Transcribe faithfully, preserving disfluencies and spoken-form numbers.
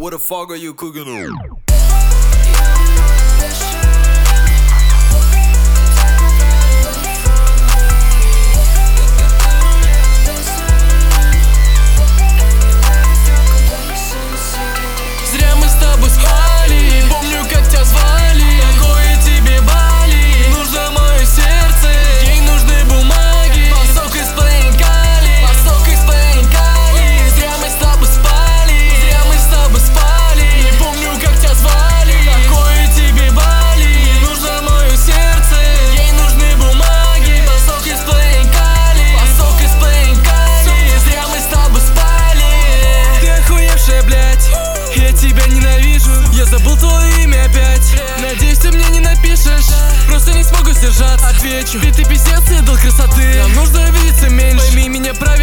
What the fuck are you cooking on? Зря мы с тобой спали, помню, как тебя звали. Какое тебе Бали, нужно мое сердце. Ей нужны бумаги, пасок из Пейнкали, пасок из Пейнкали. Зря мы с тобой спали, зря мы с тобой спали. Не помню, как тебя звали. Какое тебе Бали, нужно мое сердце. Ей нужны бумаги, пасок из Пейнкали, пасок из Пейнкали. Зря мы с тобой спали. Ты охуевшая, блядь, я тебя ненавижу. Я забыл твое имя опять. Надеюсь, ты мне не напишешь. Просто не смогу сдержаться. Отвечу, ведь ты пиздец, идол красоты. Нам нужно видеться меньше. Пойми меня правильно.